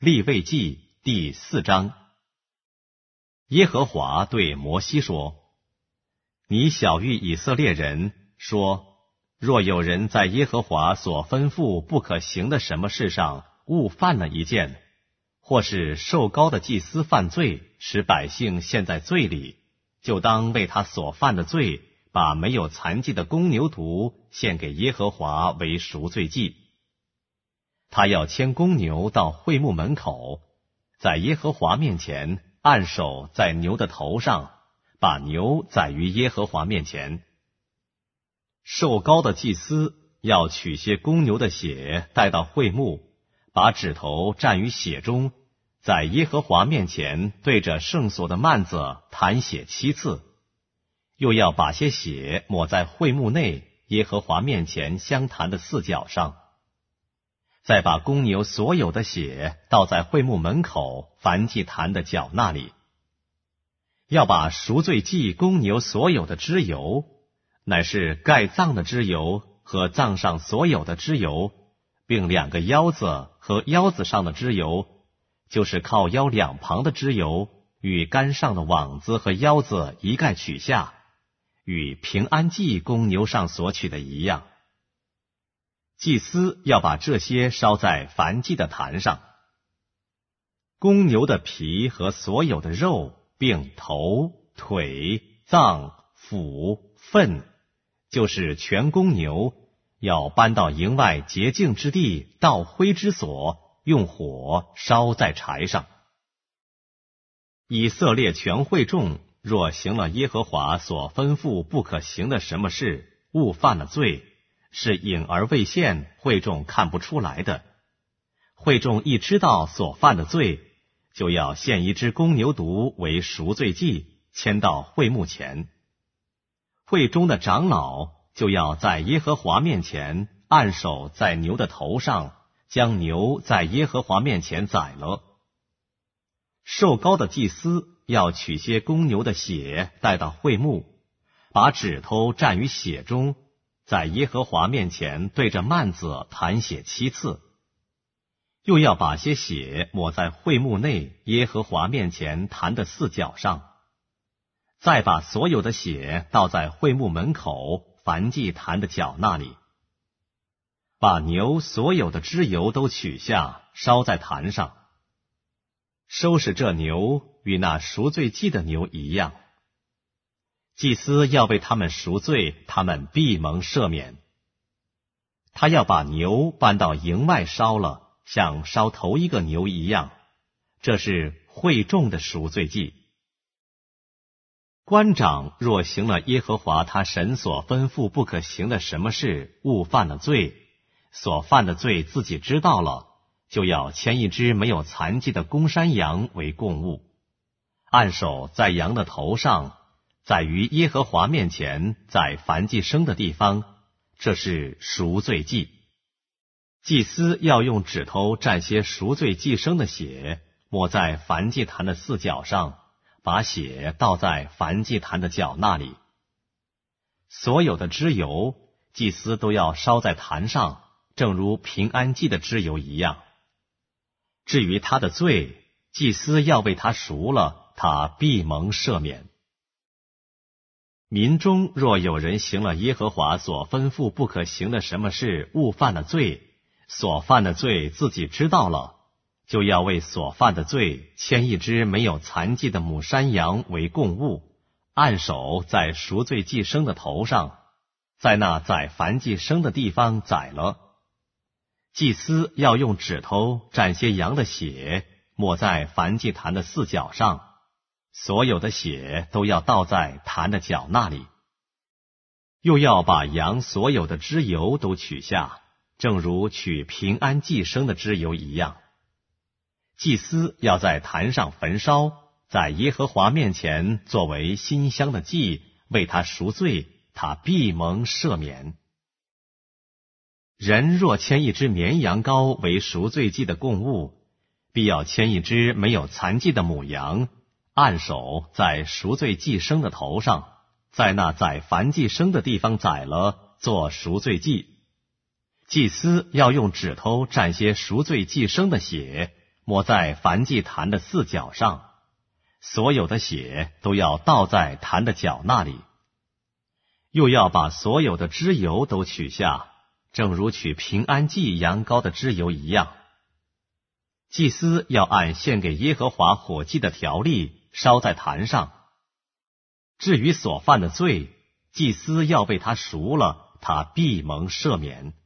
利未记第4章。耶和华对摩西说：你晓谕以色列人说，若有人在耶和华所吩咐不可行的什么事上误犯了一件，或是受膏的祭司犯罪，使百姓陷在罪里，就当为他所犯的罪，把没有残疾的公牛犊献给耶和华为赎罪祭。他要牵公牛到会幕门口，在耶和华面前按手在牛的头上，把牛宰于耶和华面前。受膏的祭司要取些公牛的血带到会幕，把指头蘸于血中，在耶和华面前对着圣所的幔子弹血7次，又要把些血抹在会幕内耶和华面前香坛的4角上，再把公牛所有的血倒在会幕门口燔祭坛的角那里。要把赎罪祭公牛所有的脂油，乃是盖脏的脂油和脏上所有的脂油，并2个腰子和腰子上的脂油，就是靠腰2旁的脂油，与杆上的网子和腰子一概取下，与平安祭公牛上所取的一样。祭司要把这些烧在燔祭的坛上。公牛的皮和所有的肉，并头、腿、脏、腑、粪，就是全公牛，要搬到营外洁净之地，到灰之所，用火烧在柴上。以色列全会众若行了耶和华所吩咐不可行的什么事，误犯了罪，是隐而未现，会众看不出来的。会众一知道所犯的罪，就要献一只公牛犊为赎罪祭，牵到会幕前。会中的长老就要在耶和华面前按手在牛的头上，将牛在耶和华面前宰了。受膏的祭司要取些公牛的血带到会幕，把指头蘸于血中，在耶和华面前对着幔子弹血7次，又要把些血抹在会幕内耶和华面前坛的4角上，再把所有的血倒在会幕门口燔祭坛的角那里。把牛所有的脂油都取下，烧在坛上。收拾这牛与那赎罪祭的牛一样。祭司要为他们赎罪，他们必蒙赦免。他要把牛搬到营外烧了，像烧头一个牛一样，这是会众的赎罪祭。官长若行了耶和华他神所吩咐不可行的什么事，误犯了罪，所犯的罪自己知道了，就要牵一只没有残疾的公山羊为供物，按手在羊的头上，在于耶和华面前，在燔祭生的地方，这是赎罪祭。祭司要用指头蘸些赎罪祭生的血，抹在燔祭坛的4角上，把血倒在燔祭坛的角那里。所有的脂油，祭司都要烧在坛上，正如平安祭的脂油一样。至于他的罪，祭司要为他赎了，他必蒙赦免。民中若有人行了耶和华所吩咐不可行的什么事，误犯了罪，所犯的罪自己知道了，就要为所犯的罪牵一只没有残疾的母山羊为供物，按手在赎罪祭生的头上，在那宰燔祭生的地方宰了。祭司要用指头蘸些羊的血，抹在燔祭坛的4角上，所有的血都要倒在坛的角那里。又要把羊所有的脂油都取下，正如取平安祭生的脂油一样。祭司要在坛上焚烧，在耶和华面前作为馨香的祭，为他赎罪，他必蒙赦免。人若牵一只绵羊羔为赎罪祭的供物，必要牵一只没有残疾的母羊，按手在赎罪祭生的头上，在那宰燔祭生的地方宰了，做赎罪祭。祭司要用指头蘸些赎罪祭生的血， 抹在燔祭坛的四角上，所有的血都要倒在坛的角那里。又要把所有的脂油都取下，正如取平安祭羊羔的脂油一样。祭司要按献给耶和华火祭的条例烧在坛上。至于所犯的罪，祭司要被他赎了，他必蒙赦免。